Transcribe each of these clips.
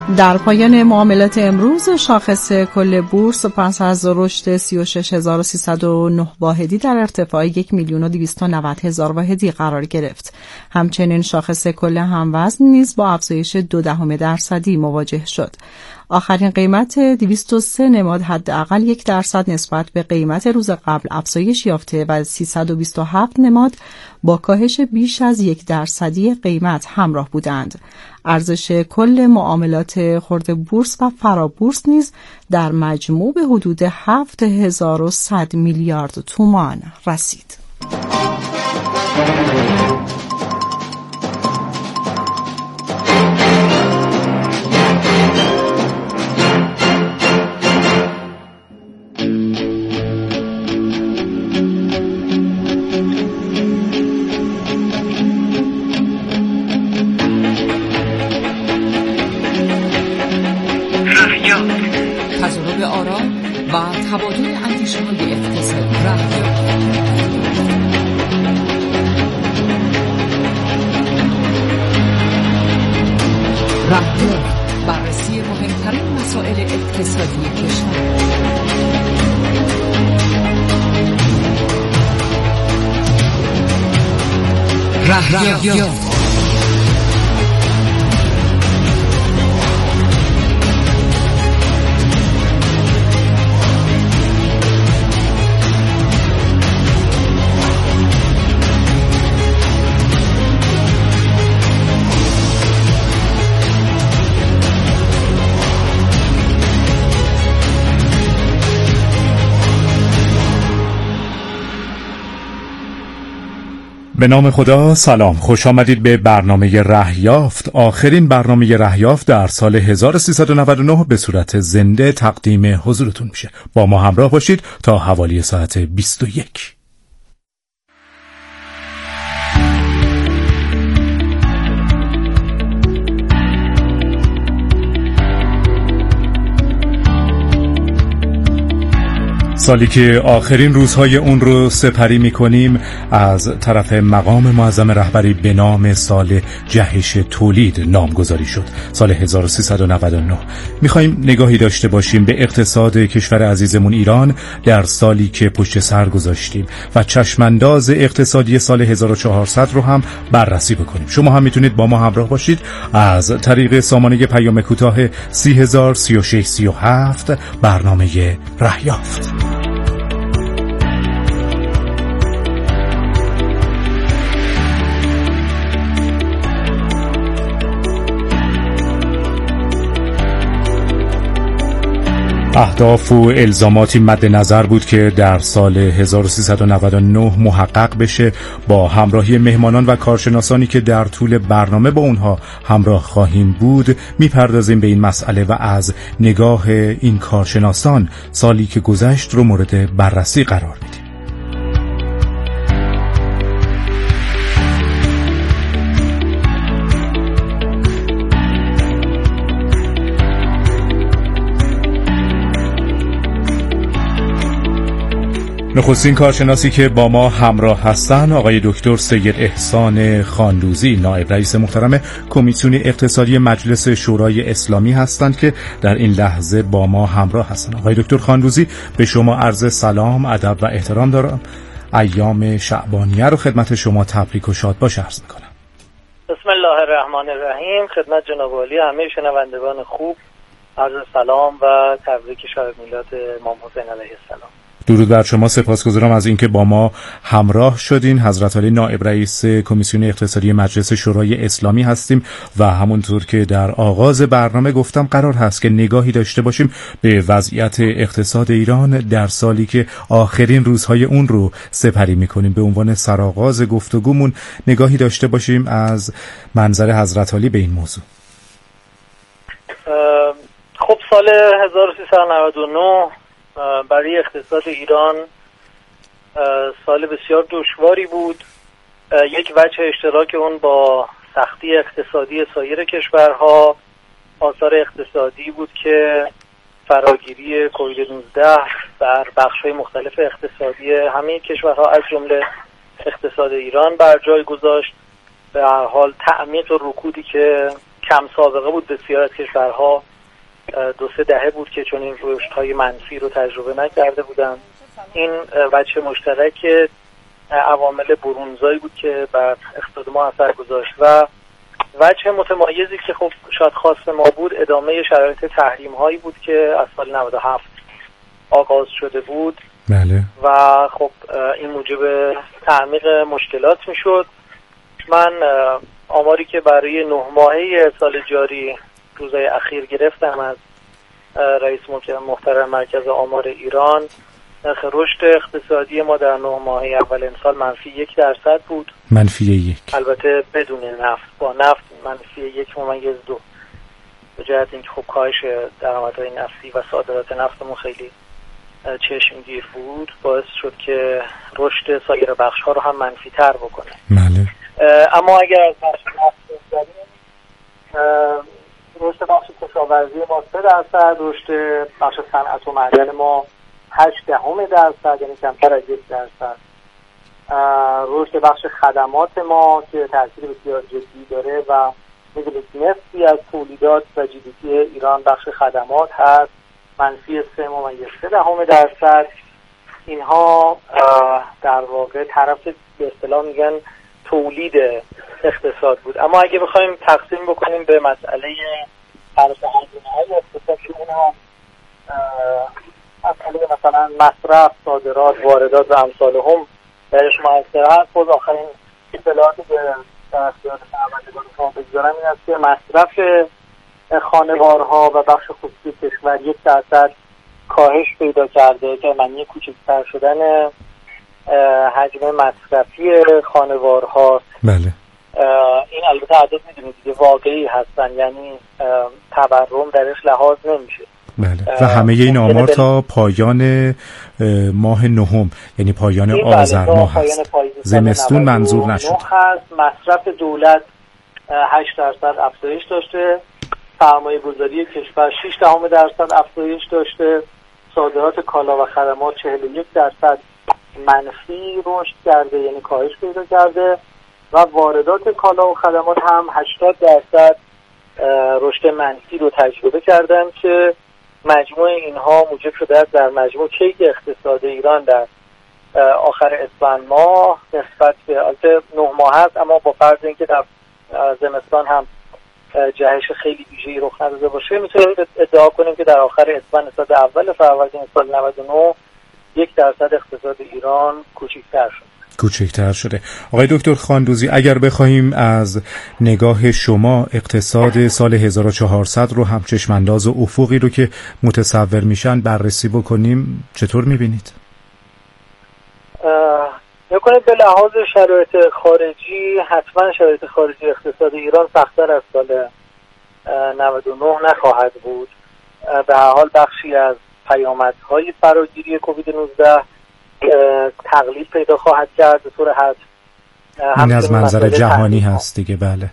در پایان معاملات امروز شاخص کل بورس پس از رشد 36309 واحدی در ارتفاع 1,290,000 واحدی قرار گرفت. همچنین شاخص کل هموزن نیز با افزایش 0.2% مواجه شد. آخرین قیمت 203 نماد حداقل 1% نسبت به قیمت روز قبل افزایش یافته و 327 نماد با کاهش بیش از 1% قیمت همراه بودند. ارزش کل معاملات خرد بورس و فرابورس نیز در مجموع به حدود 7100 میلیارد تومان رسید. تجربه آرا و تبادل اندیشه‌های اقتصادی رهیافت بررسی مهمترین مسائل اقتصادی کشور. رهیافت به نام خدا. سلام، خوش آمدید به برنامه رهیافت، آخرین برنامه رهیافت در سال 1399 به صورت زنده تقدیم حضورتون میشه. با ما همراه باشید تا حوالی ساعت 21. سالی که آخرین روزهای اون رو سپری می‌کنیم از طرف مقام معظم رهبری به نام سال جهش تولید نامگذاری شد، سال 1399. می‌خوایم نگاهی داشته باشیم به اقتصاد کشور عزیزمون ایران در سالی که پشت سر گذاشتیم و چشمانداز اقتصادی سال 1400 رو هم بررسی بکنیم. شما هم میتونید با ما همراه باشید از طریق سامانه پیام کوتاه 3003637 برنامه رهیافت. اهداف و الزاماتی مد نظر بود که در سال 1399 محقق بشه. با همراهی مهمانان و کارشناسانی که در طول برنامه با اونها همراه خواهیم بود میپردازیم به این مسئله و از نگاه این کارشناسان سالی که گذشت رو مورد بررسی قرار میدیم. نخستین کارشناسی که با ما همراه هستن آقای دکتر سید احسان خاندوزی، نایب رئیس محترم کمیسیون اقتصادی مجلس شورای اسلامی هستند که در این لحظه با ما همراه هستند. آقای دکتر خاندوزی، به شما عرض سلام، ادب و احترام دارم. ایام شعبانیه رو خدمت شما تبریک و شاد باش عرض میکنم. بسم الله الرحمن الرحیم. خدمت جناب عالی همه شنوندگان خوب عرض سلام و تبریک شب میلاد امام حسین علیه السلام. درود بر شما، سپاسگزارم از اینکه با ما همراه شدین. حضرت عالی نائب رئیس کمیسیون اقتصادی مجلس شورای اسلامی هستیم و همونطور که در آغاز برنامه گفتم قرار هست که نگاهی داشته باشیم به وضعیت اقتصاد ایران در سالی که آخرین روزهای اون رو سپری میکنیم. به عنوان سرآغاز گفتگومون نگاهی داشته باشیم از منظر حضرت عالی به این موضوع. خب سال 1399 برای اقتصاد ایران سال بسیار دشواری بود. یک وجه اشتراک اون با سختی اقتصادی سایر کشورها آثار اقتصادی بود که فراگیری کووید 19 بر بخش‌های مختلف اقتصادی همه کشورها از جمله اقتصاد ایران بر جای گذاشت. به هر حال تعمیق رکودی که کم سابقه بود. بسیار از کشورها 2-3 دهه بود که چون این رشدهای منفی رو تجربه نکرده بودن. این وجه مشترک عوامل برونزایی بود که بر اقتصاد ما اثر گذاشت و وجه متمایزی که خب شاید خاص ما بود ادامه شرایط تحریم هایی بود که از سال 97 آغاز شده بود. بله. و خب این موجب تعمیق مشکلات میشد. من آماری که برای 9 ماهه سال جاری روزهای اخیر گرفتم از رئیس محترم مرکز آمار ایران، نرخ رشد اقتصادی ما در 9 ماهه اول امسال -1% بود. -1. البته بدون نفت. با نفت -1.2. به جهت اینکه خب کاهش درآمدهای نفتی و صادرات نفتمون خیلی چشمگیر بود، باعث شد که رشد سایر بخش‌ها رو هم منفی‌تر بکنه. بله. اما اگر از بخش نفت بگذاریم، رشد بخش کشاورزی ما 3%، رشد بخش صنعت و معدن ما 0.8%، یعنی کمتر از 1%. رشد بخش خدمات ما که تاثیر بسیار جدی داره و میدونید نصفی از تولیدات و جی دی پی ایران بخش خدمات هست، -3.3%. اینها در واقع طرف به اصطلاح میگن تولید اقتصاد بود. اما اگه بخوایم تقسیم بکنیم به مسئله طرف هزینه‌های اقتصاد که اونها مسئله مثلا مصرف، صادرات، واردات و امثالهم درش مؤثر هست، خود آخرین اطلاعاتی که در اختیار شنوندگان شما بگذارم این است که مصرف خانوارها و بخش خصوصی کشور 1% کاهش پیدا کرده که معنی کوچکتر شدن حجم مصرفی خانوارها. بله. این البته عدد میدونید دیگه واقعی هستن، یعنی تورم درش لحاظ نمیشه. بله. و همه این آمار تا پایان ماه نهم، یعنی پایان آذر ماه هست. زمستون منظور نشد. مصرف دولت 8% افزایش داشته، سرمایه گذاری کشور 0.6% افزایش داشته، صادرات کالا و خدمات 41% منفی رشد کرده، یعنی کاهش پیدا کرده و واردات کالا و خدمات هم 80% رشد منفی رو تجربه کردن که مجموع اینها موجب شده در مجموع کیک اقتصاد ایران در آخر اسفند ماه نسبت به البته 9 ماه هست، اما با فرض اینکه در زمستان هم جهش خیلی ویژه‌ای رخ نداده باشه، میتونیم ادعا کنیم که در آخر اسفند نسبت اول فروردین سال 99 1% اقتصاد ایران کوچکتر شده. آقای دکتر خاندوزی، اگر بخواهیم از نگاه شما اقتصاد سال 1400 رو هم چشمانداز و افقی رو که متصور میشن بررسی بکنیم، چطور میبینید؟ میکنید به لحاظ شرایط خارجی، حتما شرایط خارجی اقتصاد ایران سخت‌تر از سال 99 نخواهد بود. به هر حال بخشی از پیامدهای فراگیری کووید 19 تقلیل پیدا خواهد کرد به طور حد. این از منظر جهانی هست دیگه. بله.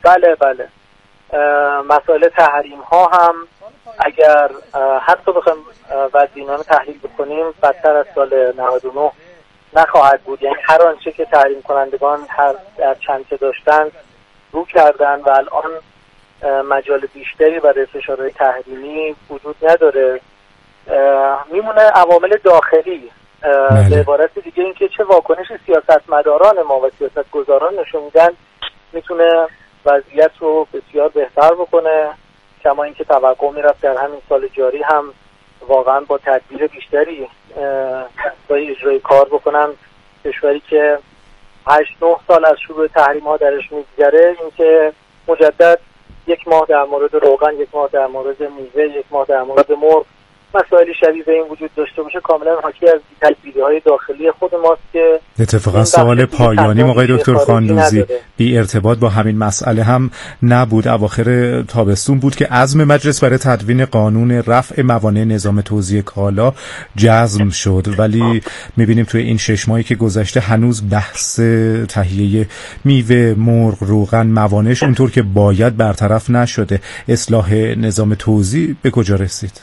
مسائل تحریم ها هم اگر حتی بخوایم وزینانه تحلیل بکنیم بدتر از سال 99 نخواهد بود. یعنی هر آنچه که تحریم کنندگان در چنته داشتن رو کردن و الان مجال بیشتری برای فشارهای تحریمی وجود نداره. میمونه عوامل داخلی. به عبارت دیگه این که چه واکنش سیاستمداران ما و سیاستگزاران نشون میدن میتونه وضعیت رو بسیار بهتر بکنه، کما اینکه توقع میرفت در همین سال جاری هم واقعا با تدبیر بیشتری با اجرای کار بکنن. کشوری که 8-9 سال از شروع تحریم ها درش میگذره، این که مجدد 1 ماه در مورد روغن، 1 ماه در مورد میوه، 1 ماه در مورد مرغ مسائلی شبیه به این وجود داشته باشه، کاملا حاکی از تجربه‌های داخلی خود ماست که اتفاقا سوال پایانی آقای دکتر خاندوزی بی ارتباط با همین مسئله هم نبود. اواخر تابستون بود که عزم مجلس برای تدوین قانون رفع موانع نظام توزیع کالا جزم شد، ولی می‌بینیم توی این 6 ماهی که گذشته هنوز بحث تهیه میوه، مرغ، روغن، موانعش اونطور که باید برطرف نشده. اصلاح نظام توزیع به کجا رسید؟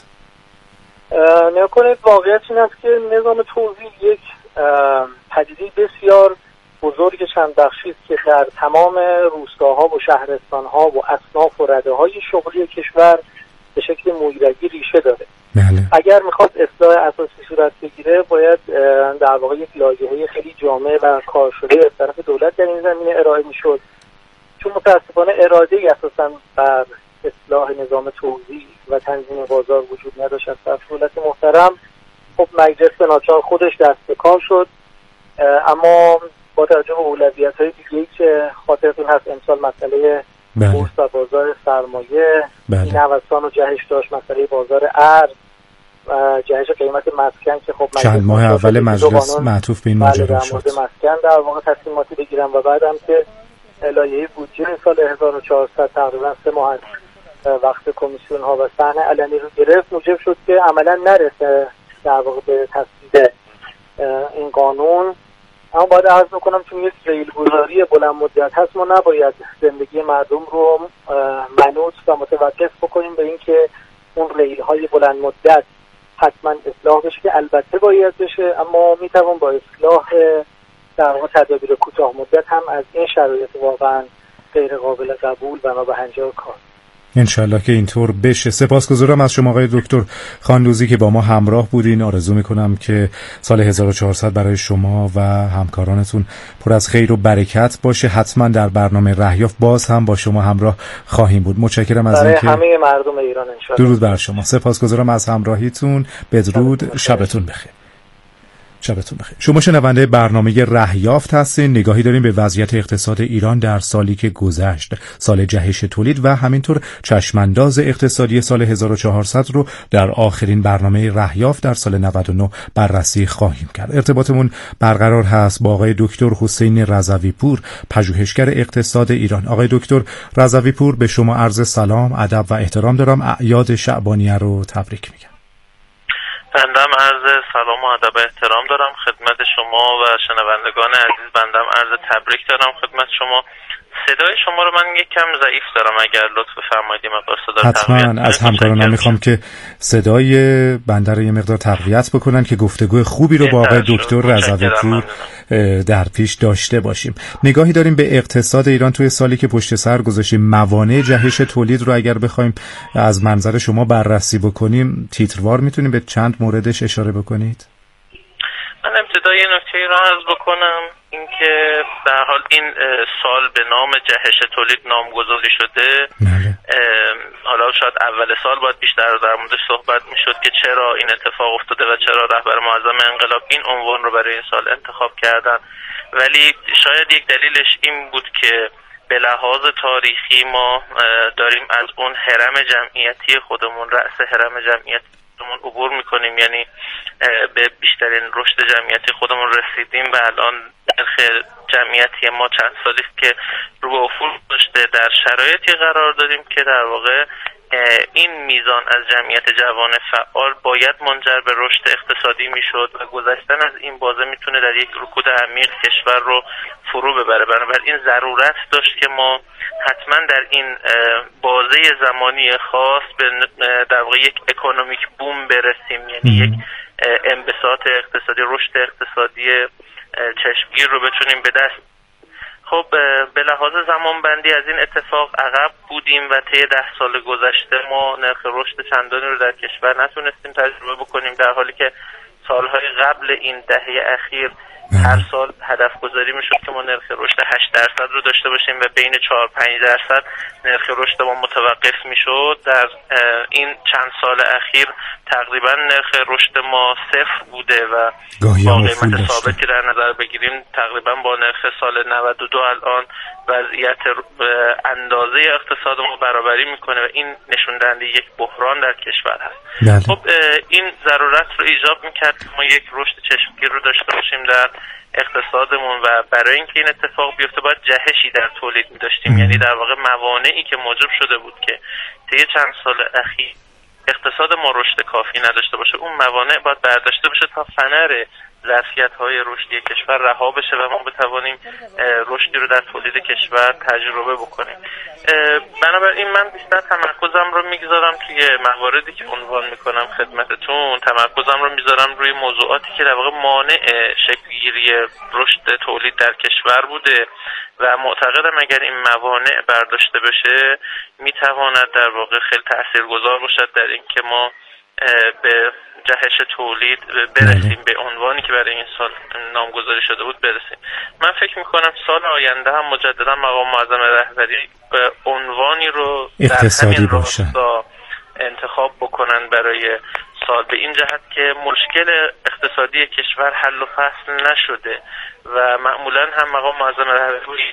نکنید واقعیت این است که نظام توزیع یک پدیده بسیار بزرگ چند بخشی است که در تمام روستاها و شهرستانها و اصناف و رده‌های شغلی کشور به شکل مویرگی ریشه داره. بله. اگر میخواد اصلاح اساسی صورت بگیره باید در واقع یک لایحه خیلی جامع و کارشده از طرف دولت در این زمینه ارائه میشد، چون متاسفانه اراده‌ای اساساً بر اصلاح نظام توزیع و تنظیم بازار وجود نداشت از طرف دولت محترم. خب مجلس به ناچار خودش دست به کار شد، اما با توجه به اولویت‌های دیگه‌ای که خاطرتون هست امسال مسئله بورس و بازار سرمایه، این نوسان و جهش داشت، مسئله بازار ارز و جهش قیمت مسکن که خب چند ماه اول مجلس معطوف به این ماجرا شد مسکن در واقع تصمیماتی بگیرن و بعدم که لایحه بودجه سال 1400 تقریبا 3 ماه وقت کمیسیون ها و صحن علنی رو گرفت، موجب شد که عملا نرسه در واقع به تصویب این قانون. اما باید عرض بکنم چون یک ریل گذاری بلند مدت هست، ما نباید زندگی مردم رو منوط و متوقف بکنیم به اینکه اون ریل های بلند مدت حتما اصلاح بشه که البته باید بشه، اما میتوان با اصلاح در واقع تدابیر کوتاه مدت هم از این شرایط واقعا غیر قابل قبول بنا هنجار کار. انشالله که اینطور بشه. سپاسگزارم از شما آقای دکتر خانلوزی که با ما همراه بودین. آرزو میکنم که سال 1400 برای شما و همکارانتون پر از خیر و برکت باشه. حتما در برنامه رهیافت باز هم با شما همراه خواهیم بود. متشکرم از اینکه همه مردم ایران انشالله. درود بر شما. سپاسگزارم از همراهیتون. بدرود. شبتون بخیر. شبتون بخیر. شما شنونده برنامه رهیافت هستین. نگاهی داریم به وضعیت اقتصاد ایران در سالی که گذشت، سال جهش تولید و همینطور چشمانداز اقتصادی سال 1400 رو در آخرین برنامه رهیافت در سال 99 بررسی خواهیم کرد. ارتباطمون برقرار هست با آقای دکتر حسین رضوی پور، پژوهشگر اقتصاد ایران. آقای دکتر رضوی پور، به شما عرض سلام، ادب و احترام دارم. اعیاد شعبانیه رو تبریک میگم. بندم عرض سلام و ادب احترام دارم خدمت شما و شنوندگان عزیز. بندم عرض تبریک دارم خدمت شما. صدای شما رو من یک کم ضعیف دارم، اگر لطف فرمایید مقدار صدا رو حتما از همکارانم میخوام که صدای بنده رو یه مقدار تقویت بکنن که گفتگو خوبی رو با آقای دکتر رضوی پور در پیش داشته باشیم. نگاهی داریم به اقتصاد ایران توی سالی که پشت سر گذاشتیم. موانع جهش تولید رو اگر بخوایم از منظر شما بررسی بکنیم، تیتروار میتونیم به چند موردش اشاره بکنید؟ من ابتدای نکته را عرض بکنم اینکه در حال این سال به نام جهش تولید نامگذاری شده. حالا شاید اول سال باید بیشتر در موردش صحبت میشد که چرا این اتفاق افتاده و چرا رهبر معظم انقلاب این عنوان رو برای این سال انتخاب کردن، ولی شاید یک دلیلش این بود که به لحاظ تاریخی ما داریم از اون هرم جمعیتی خودمون، رأس هرم جمعیتی عبور میکنیم، یعنی به بیشترین رشد جمعیتی خودمون رسیدیم و الان نرخ جمعیتی ما چند سالی است که رو به افول داشته. در شرایطی قرار داریم که در واقع این میزان از جمعیت جوان فعال باید منجر به رشد اقتصادی میشد و گذشتن از این بازه میتونه در یک رکود عمیق کشور رو فرو ببره. بنابراین ضرورت داشت که ما حتما در این بازه زمانی خاص به در واقع یک اکونومیک بوم برسیم، یعنی یک انبساط اقتصادی، رشد اقتصادی چشمگیر رو بتونیم به دست. خب به لحاظ زمان بندی از این اتفاق عقب بودیم و طی 10 سال گذشته ما نرخ رشد چندانی رو در کشور نتونستیم تجربه بکنیم، در حالی که سالهای قبل این دهه اخیر هر سال هدف گذاری میشد که ما نرخ رشد 8% رو داشته باشیم و بین 4-5% نرخ رشد ما متوقف میشد. در این چند سال اخیر تقریبا نرخ رشد ما 0 بوده و با قیمت ثابتی در نظر بگیریم تقریبا با نرخ سال 92 الان وضعیت اندازه اقتصاد ما برابری میکنه و این نشون دهنده یک بحران در کشور هست. خب این ضرورت رو ایجاب میکرد که ما یک رشد چشمگیر رو داشته باشیم در اقتصادمون و برای اینکه این اتفاق بیفته باید جهشی در تولید می‌داشتیم، یعنی در واقع موانعی که موجب شده بود که طی چند سال اخیر اقتصاد ما رشد کافی نداشته باشه، اون موانع باید برداشته بشه تا فنر ظرفیت‌های رشدی کشور رها بشه و ما بتوانیم رشدی رو در تولید کشور تجربه بکنیم. بنابراین من بیشتر تمرکزم رو میگذارم توی مواردی که عنوان میکنم خدمتتون، تمرکزم رو میذارم روی موضوعاتی که در واقع مانع شکل‌گیری رشد تولید در کشور بوده و معتقدم اگر این موانع برداشته بشه میتواند در واقع خیلی تاثیرگذار باشد در اینکه ما به جهش تولید برسیم، به عنوانی که برای این سال نامگذاری شده بود برسیم. من فکر میکنم سال آینده هم مجددا مقام معظم رهبری عنوانی رو اقتصادی باشه انتخاب بکنن برای سال، به این جهت که مشکل اقتصادی کشور حل و فصل نشده و معمولا هم مقام معظم رهبری.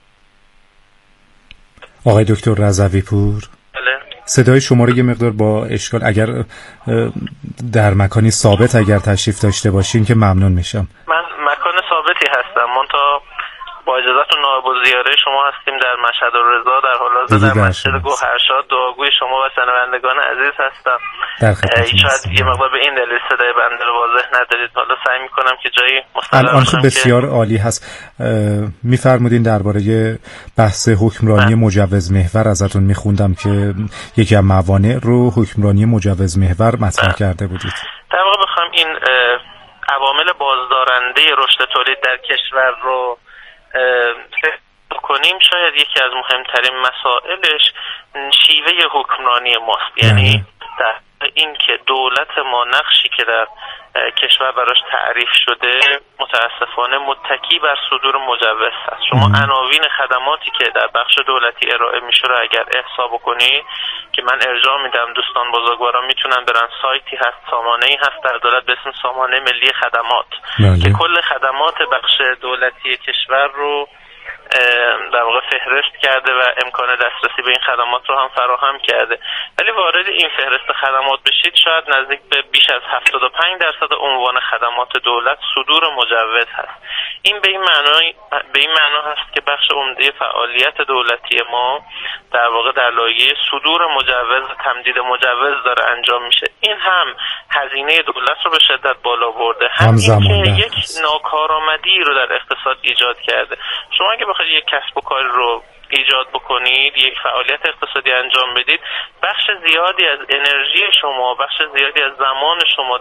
آقای دکتر رضوی پور، صدای شما رو یه مقدار با اشکال، اگر در مکانی ثابت اگر تشریف داشته باشین که ممنون میشم. من مکان ثابتی هستم، منتها با اجازهتون نایب الزیاره شما هستیم در مشهد الرضا، در حال حاضر در مسجد گوهرشاد دعاگوی شما و شنوندگان عزیز هستم. شاید یه مقدار به این دلیل صدای بنده رو واضح ندارید، حالا سعی میکنم که جایی مستقر باشم. بسیار عالی هست. میفرمودین درباره بحث حکمرانی مجوز محور ازتون میخوندم که یکی از موانع رو حکمرانی مجوز محور مطرح کرده بودید. در واقع بخوام این عوامل بازدارنده رشد تولید در کشور رو کنیم، شاید یکی از مهمترین مسائلش شیوه حکمرانی ماست. یعنی در این که دولت ما نقشی که در کشور براش تعریف شده متاسفانه متکی بر صدور مجوز هست. شما عناوین خدماتی که در بخش دولتی ارائه میشه رو اگر احصا بکنی، که من ارجاع میدم دوستان بزرگواران میتونن برن، سایتی هست، سامانه‌ای هست در دولت به اسم سامانه ملی خدمات که کل خدمات بخش دولتی کشور رو در واقع فهرست کرده و امکان دسترسی به این خدمات رو هم فراهم کرده. ولی وارد این فهرست خدمات بشید شاید نزدیک به بیش از 75% عنوان خدمات دولت صدور مجوز هست. این به این معنا هست که بخش عمده فعالیت دولتی ما در واقع در لایه صدور مجوز و تمدید مجوز داره انجام میشه. این هم هزینه دولت رو به شدت بالا برده، هم اینکه یک ناکارآمدی رو در اقتصاد ایجاد کرده. شما اگه بخواید یک کسب و کار رو ایجاد بکنید، یک فعالیت اقتصادی انجام بدید، بخش زیادی از انرژی شما، بخش زیادی از زمان شما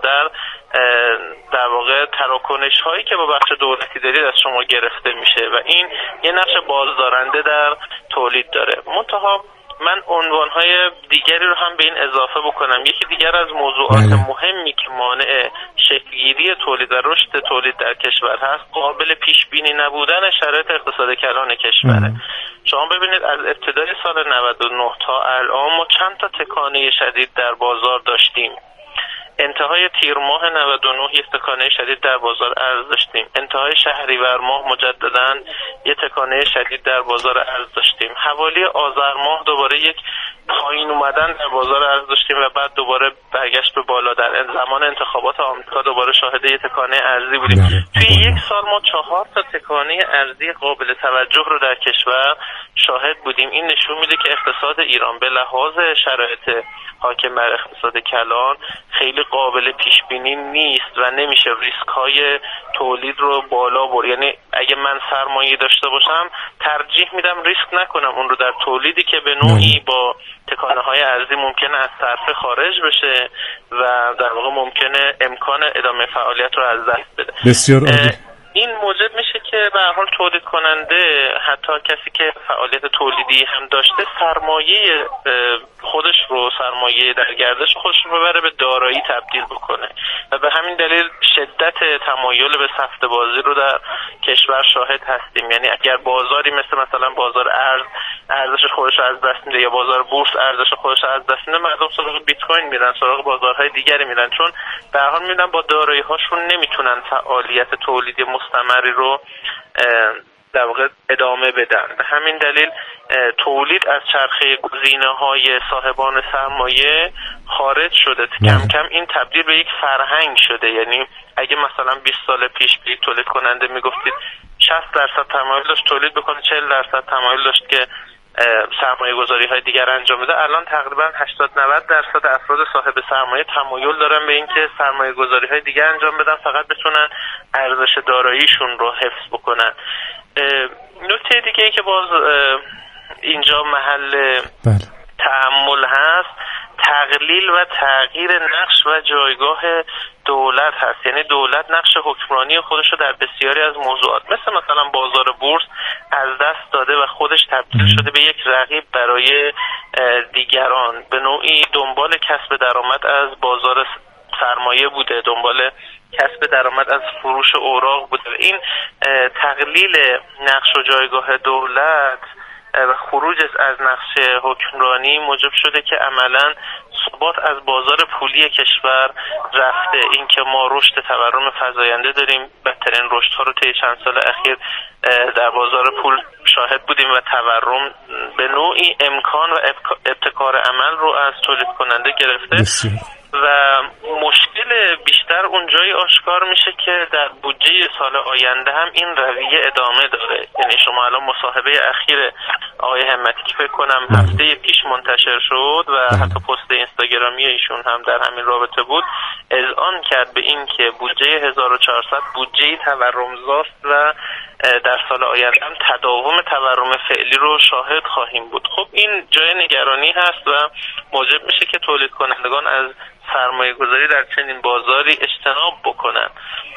در واقع تراکنش هایی که با بخش دولتی دارید از شما گرفته میشه و این یه نقش بازدارنده در تولید داره. منتها من عنوانهای دیگری رو هم به این اضافه بکنم. یکی دیگر از موضوعات مهمی که مانع شکل‌گیری تولید و رشد تولید در کشور هست، قابل پیش بینی نبودن شرایط اقتصاد کلان کشوره. شما ببینید از ابتدای سال 99 تا الان ما چند تا تکانه شدید در بازار داشتیم. انتهای تیر ماه 99 یک تکانه شدید در بازار ارز داشتیم. انتهای شهریور ماه مجدداً یک تکانه شدید در بازار ارز داشتیم. حوالی آذر ماه دوباره یک پایین اومدن در بازار ارز داشتیم و بعد دوباره برگشت به بالا. در زمان انتخابات آمریکا دوباره شاهد یک تکانه ارزی بودیم. توی یک سال ما 4 تا تکانه ارزی قابل توجه رو در کشور شاهد بودیم. این نشون میده که اقتصاد ایران به لحاظ شرایط حاکم بر اقتصاد کلان خیلی قابل پیش بینی نیست و نمیشه ریسک های تولید رو بالا برد. یعنی اگه من سرمایه داشته باشم ترجیح میدم ریسک نکنم اون رو در تولیدی که به نوعی با تکانه های ارزی ممکنه از صرفه خارج بشه و در واقع ممکنه امکان ادامه فعالیت رو از دست بده. بسیار عالی. این موجب میشه که به هر حال تولید کننده، حتی کسی که فعالیت تولیدی هم داشته، سرمایه خودش رو، سرمایه در گردش خودش رو ببره به دارایی تبدیل بکنه و به همین دلیل شدت تمایل به سفت بازی رو در کشور شاهد هستیم. یعنی اگر بازاری مثلا بازار ارزش خودش رو از دست میده یا بازار بورس ارزش خودش رو از دست میده، مردم سراغ بیت کوین میرن، سراغ بازارهای دیگری میرن، چون به هر حال میبینن با دارایی هاشون نمیتونن فعالیت تولیدی مستمری رو در واقع ادامه بدن. به همین دلیل تولید از چرخه گزینه‌های صاحبان سرمایه خارج شده. کم کم این تبدیل به یک فرهنگ شده. یعنی اگه مثلا 20 سال پیش به یک تولید کننده میگفتید 60% تمایل داشت تولید بکنه، 40% تمایل داشت که سرمایه گذاری های دیگر انجام بده، الان تقریبا 80-90% افراد صاحب سرمایه تمایل دارن به اینکه سرمایه گذاری های دیگر انجام بدن فقط بتونن ارزش داراییشون رو حفظ بکنن. نکته دیگه ای که باز اینجا محل تأمل هست، تقلیل و تغییر نقش و جایگاه دولت هست. یعنی دولت نقش حکمرانی خودش رو در بسیاری از موضوعات مثلا بازار بورس از دست داده و خودش تبدیل شده به یک رقیب برای دیگران، به نوعی دنبال کسب درآمد از بازار سرمایه بوده، دنبال کسب درآمد از فروش اوراق بوده. این تقلیل نقش و جایگاه دولت و خروج از نقش حکمرانی موجب شده که عملاً ثبات از بازار پولی کشور رفته. این که ما رشد تورم فزاینده داریم، بهترین رشدها رو طی چند سال اخیر در بازار پول شاهد بودیم و تورم به نوعی امکان و ابتکار عمل رو از تولید کننده گرفته و مشکل بیشتر اونجایی آشکار میشه که در بودجه سال آینده هم این رویه ادامه داره. یعنی شما الان مصاحبه اخیر آقای همتی که فکر کنم هفته پیش منتشر شد و حتی پست اینستاگرامی ایشون هم در همین رابطه بود، اذعان کرد به این که بودجه 1400 بودجه تورمزاست و در سال آینده هم تداوم تورم فعلی رو شاهد خواهیم بود. خب این جای نگرانی هست و موجب میشه که تولید کنندگان از سرمایه گذاری در چنین بازاری اجتناب بکنن.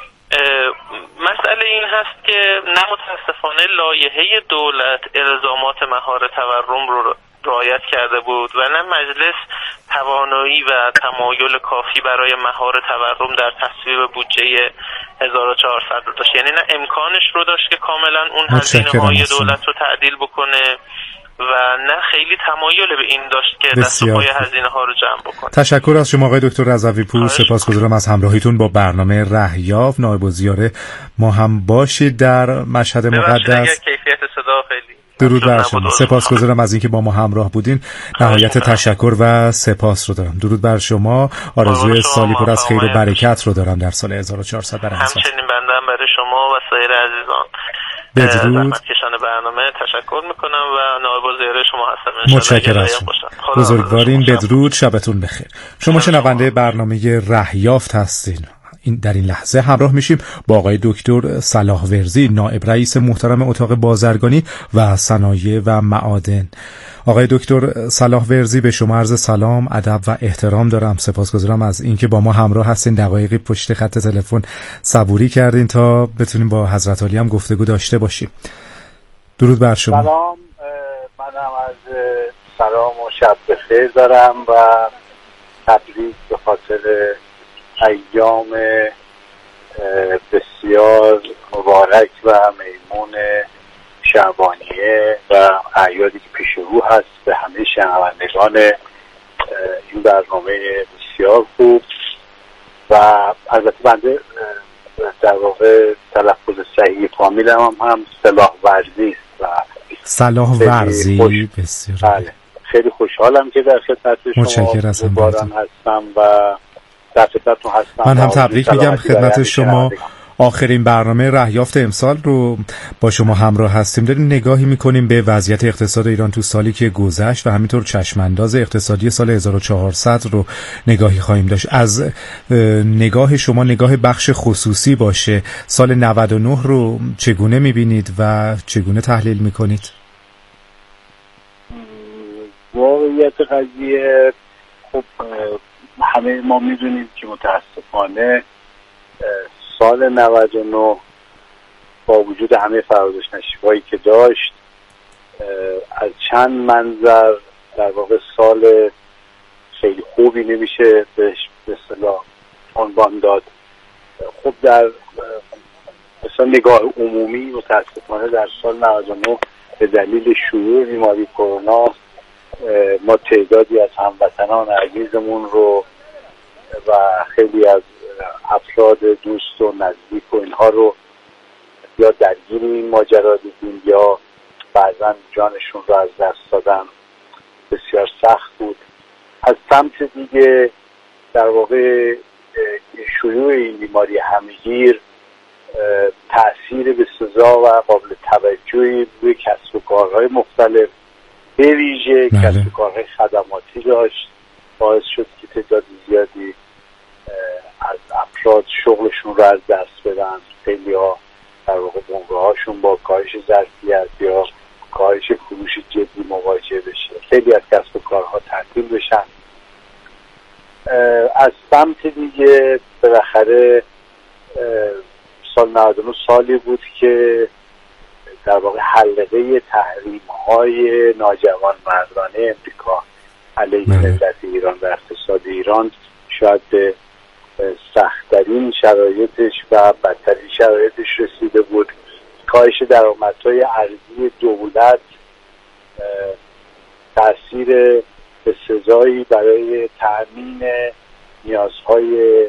مسئله این هست که نه متاسفانه لایحه دولت الزامات مهار تورم رو رعایت کرده بود و نه مجلس توانایی و تمایل کافی برای مهار تورم در تصویب بودجه 1400 رو داشت. یعنی نه امکانش رو داشت که کاملا اون هزینه‌های دولت رو تعدیل بکنه و نه خیلی تمایل به این داشت که دست و پای هزینه ها رو جمع بکنه. تشکر از شما آقای دکتر رضوی پور، سپاسگزارم از همراهیتون با برنامه رهیافت. نایب الزیاره ما هم باشید در مشهد مقدس. کیفیت صدا خیلی درود بر شما. سپاسگزارم از اینکه با ما همراه بودین. نهایت تشکر و سپاس رو دارم. درود بر شما. آرزوی سالی پر از خیر و برکت رو دارم در سال 1400 برای همچنین بنده هم برای شما و سایر عزیزان زحمتکشان برنامه تشکر میکنم و نایب الزیاره شما هستم. متشکرم از شما. بزرگوارین. بدرود، شبتون بخیر. شما شنونده برنامه رهیافت هستین. در این لحظه همراه میشیم با آقای دکتر صلاح ورزی، نائب رئیس محترم اتاق بازرگانی و صنایع و معادن. آقای دکتر صلاح ورزی، به شما عرض سلام، ادب و احترام دارم. سپاسگزارم از اینکه با ما همراه هستین. دقایقی پشت خط تلفن صبوری کردین تا بتونیم با حضرت عالی هم گفتگو داشته باشیم. درود بر شما. سلام، منم از سلام و شب بخیر دارم و تبریک به خاطر ایام بسیار مبارک و میمون شعبانیه و اعیادی که پیش رو هست به همه شنوندگان این برنامه بسیار خوب. و البته بنده در واقع تلفظ صحیح کاملم هم صلاح ورزی است و صلاح ورزی. بسیار بله، خیلی خوشحالم که در خدمت شما باران هستم و من هم تبریک میگم خدمت شما. آخرین برنامه رهیافت امسال رو با شما همراه هستیم. داریم نگاهی میکنیم به وضعیت اقتصاد ایران تو سالی که گذشت و همینطور چشمانداز اقتصادی سال 1400 رو نگاهی خواهیم داشت. از نگاه شما، نگاه بخش خصوصی باشه، سال 99 رو چگونه میبینید و چگونه تحلیل میکنید؟ واقعیت قضیه خب همه ما میدونیم که متاسفانه سال 99 با وجود همه فرازش نشیبایی که داشت از چند منظر در واقع سال خیلی خوبی نمیشه بهش به اصطلاح عنوان داد. خب در مثلا نگاه عمومی متاسفانه در سال 99 به دلیل شیوع بیماری کرونا ما تعدادی از هموطنان عزیزمون رو و خیلی از افراد دوست و نزدیک و اینها رو یا درگیر این ماجرا دیدیم یا بعضا جانشون رو از دست دادن. بسیار سخت بود. از سمت دیگه در واقع شیوع این بیماری همهگیر تأثیر به سزا و قابل توجهی روی کسب و کارهای مختلف به ویژه کسب و کارهای خدماتی داشت، باعث شد که تعداد زیادی از افراد شغلشون رو از دست بدن. خیلی ها در واقع بنگاهاشون با کاهش ظرفیت یا کاهش فروش جدی مواجه بشه، خیلی از کسب و کارها تعطیل بشن. از سمت دیگه بالاخره سال 99 سالی بود که در واقع حلقه تحریم‌های ناجوان مردانه امریکا علیه ملت ایران و اقتصاد ایران شاید به سخت‌ترین شرایطش و بدترین شرایطش رسیده بود. کاهش درآمدهای ارزی دولت تأثیر بسزایی برای تأمین نیازهای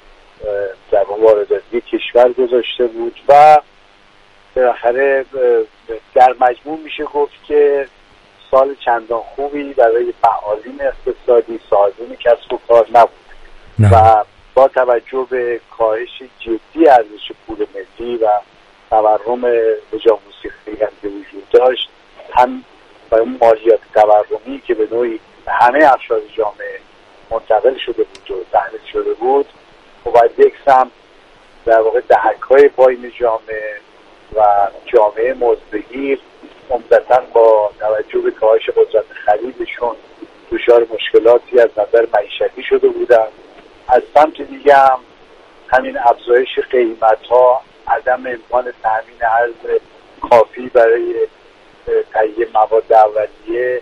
در وارداتی کشور گذاشته بود و بالاخره در مجموع میشه گفت که سال چندان خوبی برای فعالین اقتصادی، صاحبین کسب و کار نبود و با توجه به کاهش جدی ارزش پول ملی و تورم بجا موسیقی هم که وجود داشت، هم برای مالیات تورمی که به نوعی به همه افراد جامعه منتقل شده بود و تحمیل شده بود و باید یک سمت در واقع دهک‌های پایین جامعه و جامعه مزدگیر عمدتاً با توجه به کاهش قدرت خریدشون دچار مشکلاتی از نظر معیشتی شده بودند. از سمت دیگه هم همین افزایش قیمت‌ها، عدم امکان تامین ارز کافی برای تهیه مواد اولیه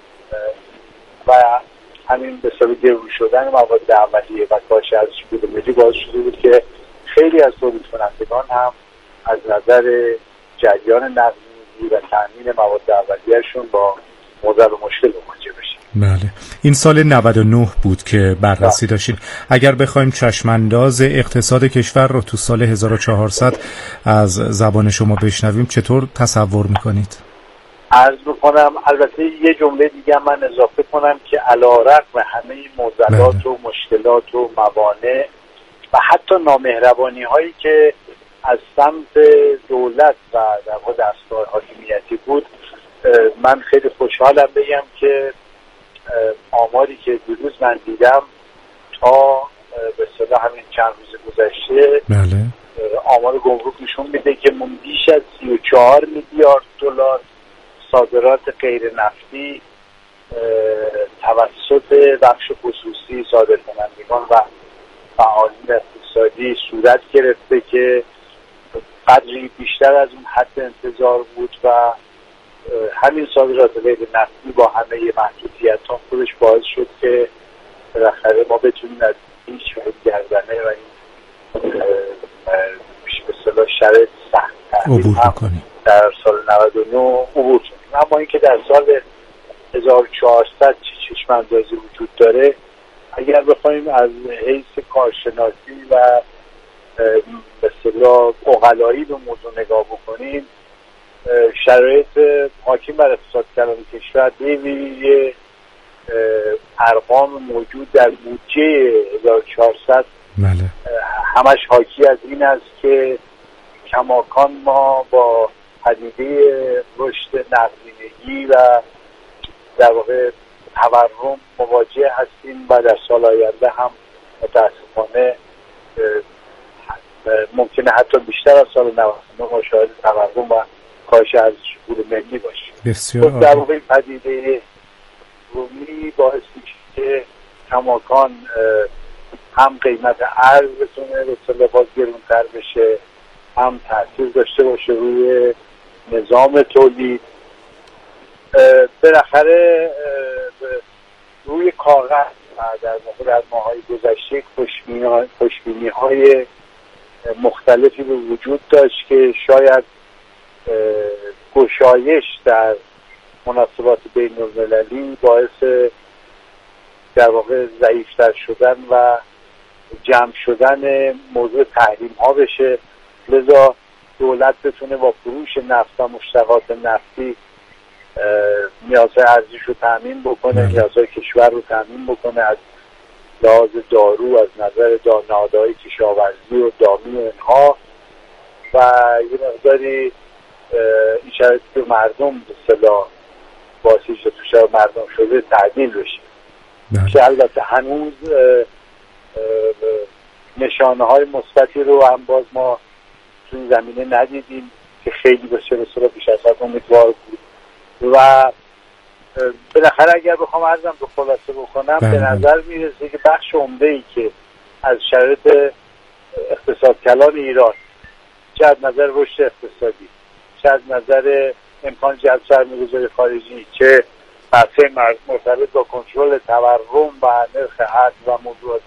و همین به سبب گرون شدن مواد اولیه و کاهش ارزش پول ملی باعث شده بود که خیلی از تولید کنندگان هم از نظر جریان نقدینگی و تامین مواد اولیه‌شون با موضوع مشکل مواجه بشن. بله، این سال 99 بود که بررسی داشتین. اگر بخوایم چشمانداز اقتصاد کشور رو تو سال 1400 از زبان شما بشنویم چطور تصور میکنید؟ عرض بکنم البته یه جمله دیگه من اضافه کنم که علی‌رغم همه معضلات و مشکلات و موانع و حتی نامهربانی هایی که از سمت دولت و در واقع دستگاه حاکمیتی بود، من خیلی خوشحالم بگم که آماری که دیروز من دیدم تا به اصطلاح همین چند روز گذشته آمار گمرک نشون میده که من بیش از 34 میلیارد دلار صادرات غیر نفتی توسط بخش خصوصی، صادرکنندگان و فعالین اقتصادی صورت گرفته که قدری بیشتر از اون حد انتظار بود و همین صادرات غیر نفتی با همه محدودیت‌ها خودش باعث شد که بالاخره ما بتونیم از این گردنه و این به اصطلاح شرایط سخت عبور کنیم در سال 99 عبور کنیم. اما اینکه در سال 1400 چشم‌اندازی وجود داره، اگر بخوایم از حیث کارشناسی و به اصطلاح عقلایی به موضوع نگاه بکنیم، شرایط حاکم بر اقتصاد کلان کشور به ارقام موجود در بودجه 1400 همش حاکی از این است که کماکان ما با پدیده رشد نقدینگی و در واقع تورم مواجه هستیم و در سال آینده هم متاسفانه ممکنه حتی بیشتر از سال 99 ما شاهد تورم و کاهش ارزش پول ملی باشیم. بسیار در واقع پدیده رومی باعث میشه که کماکان هم قیمت ارز بتونه به اصطلاح باز گرونتر بشه، هم تاثیر داشته باشه روی نظام تولید. بالاخره روی کاغذ در واقع در ماهای گذشته خوشبینی‌های مختلفی به وجود داشت که شاید گشایش در مناسبات بین المللی باعث در واقع ضعیفتر شدن و جمع شدن موضوع تحریم ها بشه، لذا دولت بتونه با فروش نفت و مشتقات نفتی نیازهای ارزش رو تامین بکنه، نیازهای کشور رو تامین بکنه از لحاظ دارو، از نظر نهادهای کشاورزی و دامی و اینها، و یه مقداری این شرایطی که مردم به اصطلاح باعثی شد توش مردم شده تعدیل بشه که البته هنوز نشانه های مثبتی رو هم باز ما تو این زمینه ندیدیم که خیلی بسیار بیش از حد امیدوار بود و بالاخره اگر بخوام عرضم رو خلاصه بکنم به نظر میرسه که بخش عمده‌ای که از شرایط اقتصاد کلان ایران چه از نظر رشد اقتصادی چه از نظر امکان جلب سرمایه‌گذاری خارجی چه بحث مرتبط با کنترل تورم و نرخ ارز و موضوعات